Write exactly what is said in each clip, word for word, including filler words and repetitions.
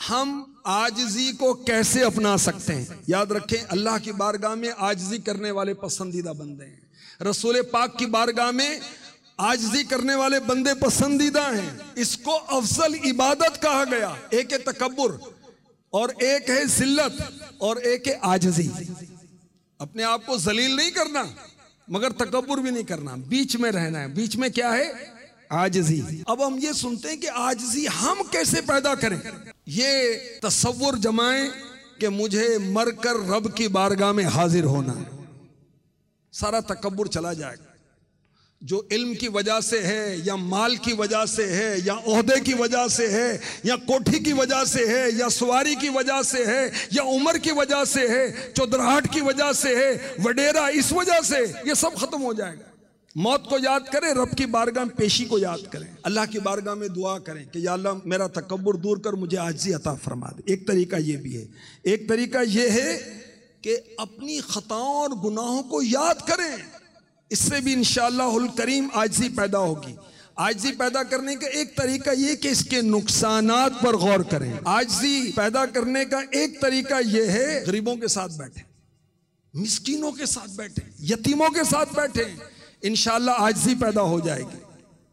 हम आजिज़ी को कैसे अपना सकते हैं। याद रखें, अल्लाह की बारगाह में आजिज़ी करने वाले पसंदीदा बंदे हैं। रसूल पाक की बारगाह में आजिज़ी करने वाले बंदे पसंदीदा हैं। इसको अफजल इबादत कहा गया। एक है तकब्बुर और एक है जिल्लत और एक है आजिज़ी। अपने आप को जलील नहीं करना मगर तकब्बुर भी नहीं करना, बीच में रहना है। बीच में क्या है? आजिज़ी। अब हम ये सुनते हैं कि आजिज़ी हम कैसे पैदा करें। ये तसव्वुर जमाएं कि मुझे मरकर रब की बारगाह में हाजिर होना है, सारा तकब्बुर चला जाएगा। जो इल्म की वजह से है या माल की वजह से है या ओहदे की वजह से है या कोठी की वजह से है या सवारी की वजह से है या उम्र की वजह से है, चौधराहट की वजह से है, वडेरा इस वजह से, ये सब खत्म हो जाएगा। मौत को याद करें, रब की बारगाह में पेशी को याद करें, अल्लाह की बारगाह में दुआ करें कि या अल्लाह मेरा तकब्बुर दूर कर, मुझे आजिज़ी अता फरमा दे। एक तरीका ये भी है। एक तरीका ये है कि अपनी खताओं और गुनाहों को याद करें, इससे भी इंशाअल्लाहुल करीम आजिज़ी पैदा होगी। आजिज़ी पैदा करने का एक तरीका ये कि इसके नुकसानात पर गौर करें। आजिज़ी पैदा करने का एक तरीका ये है, गरीबों के साथ बैठे, मिस्कीनों के साथ बैठे, यतीमों के साथ बैठे, इंशाअल्लाह आजिज़ी पैदा हो जाएगी।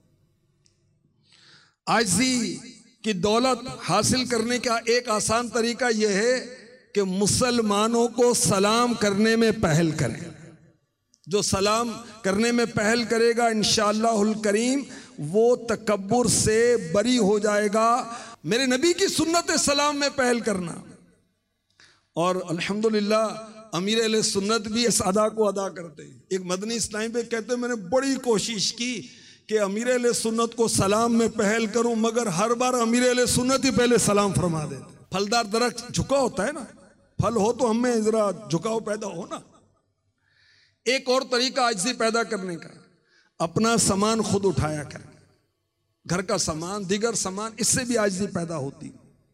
आजिज़ी की दौलत हासिल करने का एक आसान तरीका यह है कि मुसलमानों को सलाम करने में पहल करें। जो सलाम करने में पहल करेगा इंशाअल्लाहुल करीम वो तकब्बुर से बरी हो जाएगा। मेरे नबी की सुन्नत सलाम में पहल करना, और अल्हम्दुलिल्लाह अमीर अहले सुन्नत भी इस अदा को अदा करते हैं। एक मदनी इस्लामी पे कहते हैं, मैंने बड़ी कोशिश की कि अमीर अहले सुन्नत को सलाम में पहल करूं, मगर हर बार अमीर अहले सुन्नत ही पहले सलाम फरमा देते। फलदार दरख्त झुका होता है ना, फल हो तो हमें जरा झुकाव पैदा हो ना। एक और तरीका आजिज़ी पैदा करने का, अपना सामान खुद उठाया करें, घर का सामान, दीगर सामान, इससे भी आजिज़ी पैदा होती।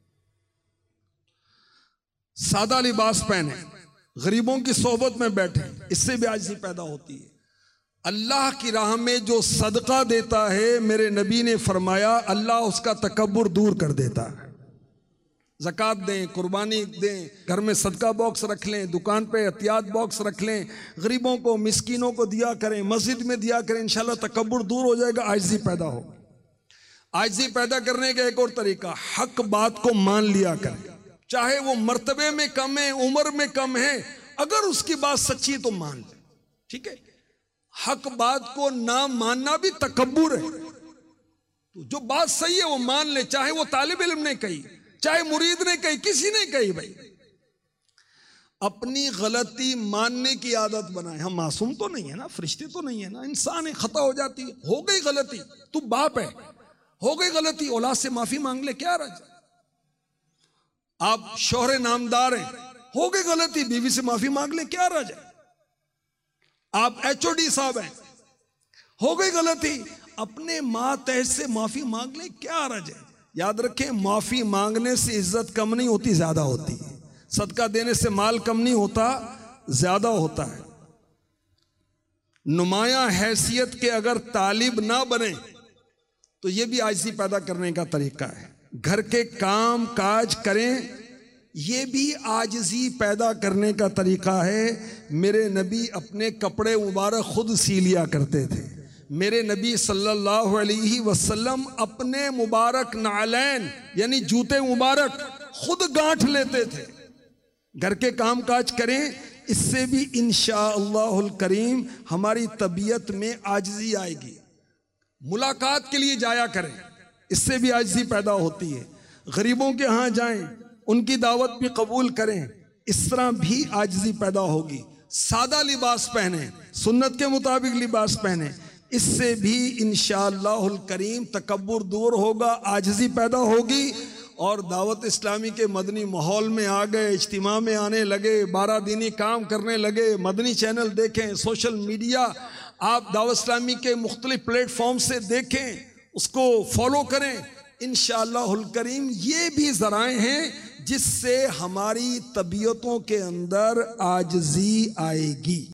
सादा लिबास पहने, गरीबों की सोहबत में बैठे, इससे भी आजिज़ी पैदा होती है। अल्लाह की राह में जो सदका देता है, मेरे नबी ने फरमाया अल्लाह उसका तकब्बुर दूर कर देता है। ज़कात दें, कुर्बानी दें, घर में सदका बॉक्स रख लें, दुकान पे एहतियात बॉक्स रख लें, गरीबों को मिस्कीनों को दिया करें, मस्जिद में दिया करें, इंशाल्लाह तकब्बुर दूर हो जाएगा, आजिज़ी पैदा होगी। आजिज़ी पैदा करने का एक और तरीका, हक बात को मान लिया करें, चाहे वो मर्तबे में कम है, उम्र में कम है, अगर उसकी बात सच्ची है तो मान ले, ठीक है। हक बात को ना मानना भी तकब्बुर है। तो जो बात सही है वो मान ले, चाहे वो तालिब इल्म ने कही, चाहे मुरीद ने कही, किसी ने कही। भाई अपनी गलती मानने की आदत बनाए। हम मासूम तो नहीं है ना, फरिश्ते तो नहीं है ना, इंसान है, खता हो जाती है। हो गई गलती, तू बाप है, हो गई गलती, औलाद से माफी मांग ले, क्या रहा। आप शोहरे नामदार हैं, हो गई गलती, बीवी से माफी मांग ले, क्या रह जाए। आप एचओडी साहब हैं, हो गई गलती, अपने मातहत से माफी मांग ले, क्या रह जाए। याद रखें, माफी मांगने से इज्जत कम नहीं होती, ज्यादा होती है। सदका देने से माल कम नहीं होता, ज्यादा होता है। नुमाया हैसियत के अगर तालिब ना बने तो यह भी आजिज़ी पैदा करने का तरीका है। घर के काम काज करें, यह भी आजिज़ी पैदा करने का तरीका है। मेरे नबी अपने कपड़े मुबारक खुद सी लिया करते थे। मेरे नबी सल्लल्लाहु अलैहि वसल्लम अपने मुबारक नालैन यानी जूते मुबारक खुद गांठ लेते थे। घर के काम काज करें, इससे भी इंशाअल्लाहुल करीम हमारी तबीयत में आजिज़ी आएगी। मुलाकात के लिए जाया करें, इससे भी आजिज़ी पैदा होती है। गरीबों के यहाँ जाएं, उनकी दावत भी कबूल करें, इस तरह भी आजिज़ी पैदा होगी। सादा लिबास पहने, सुन्नत के मुताबिक लिबास पहने, इससे भी इंशाअल्लाहुल करीम तकब्बुर दूर होगा, आजिज़ी पैदा होगी। और दावत इस्लामी के मदनी माहौल में आ गए, इज्तिमा में आने लगे, बारह दिनी काम करने लगे। मदनी चैनल देखें, सोशल मीडिया आप दावत इस्लामी के मुख्तलिफ प्लेटफॉर्म से देखें, उसको फॉलो करें। इंशाअल्लाहुल करीम ये भी ज़राए हैं जिससे हमारी तबीयतों के अंदर आजिज़ी आएगी।